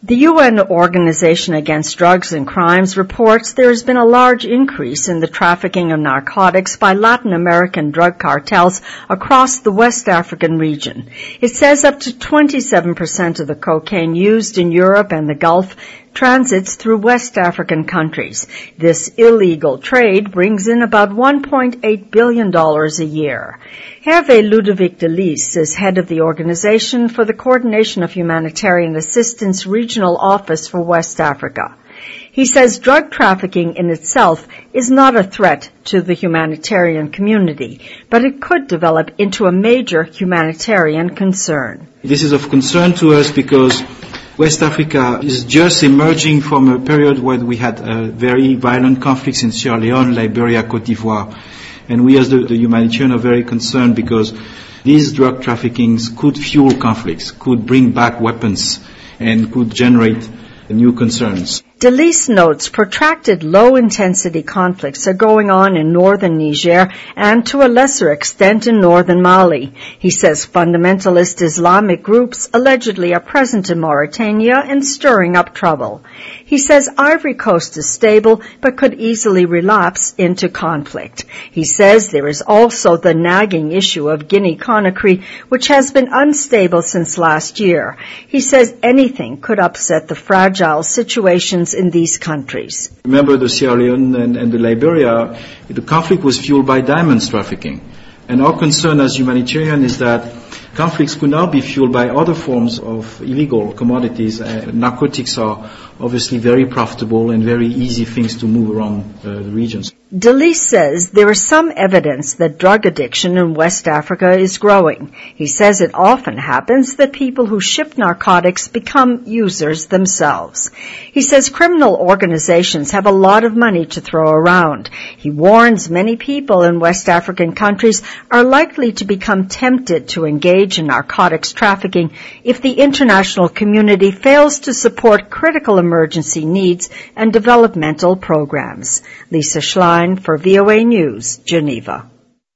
The UN Organization Against Drugs and Crimes reports there has been a large increase in the trafficking of narcotics by Latin American drug cartels across the West African region. It says up to 27% of the cocaine used in Europe and the Gulf transits through West African countries. This illegal trade brings in about $1.8 billion a year. Hervé Ludovic Delis is head of the Organization for the Coordination of Humanitarian Assistance Regional Office for West Africa. He says drug trafficking in itself is not a threat to the humanitarian community, but it could develop into a major humanitarian concern. This is of concern to us because West Africa is just emerging from a period where we had very violent conflicts in Sierra Leone, Liberia, Cote d'Ivoire. And we as the humanitarian are very concerned because these drug traffickings could fuel conflicts, could bring back weapons, and could generate new concerns. Delis notes protracted low-intensity conflicts are going on in northern Niger and to a lesser extent in northern Mali. He says fundamentalist Islamic groups allegedly are present in Mauritania and stirring up trouble. He says Ivory Coast is stable but could easily relapse into conflict. He says there is also the nagging issue of Guinea-Conakry, which has been unstable since last year. He says anything could upset the fragile situations in these countries. Remember the Sierra Leone and the Liberia, the conflict was fueled by diamonds trafficking. And our concern as humanitarian is that conflicts could now be fueled by other forms of illegal commodities. Narcotics are obviously very profitable and very easy things to move around the regions. Delis says there is some evidence that drug addiction in West Africa is growing. He says it often happens that people who ship narcotics become users themselves. He says criminal organizations have a lot of money to throw around. He warns many people in West African countries are likely to become tempted to engage in narcotics trafficking if the international community fails to support critical emergency needs and developmental programs. Lisa Schlein for VOA News, Geneva.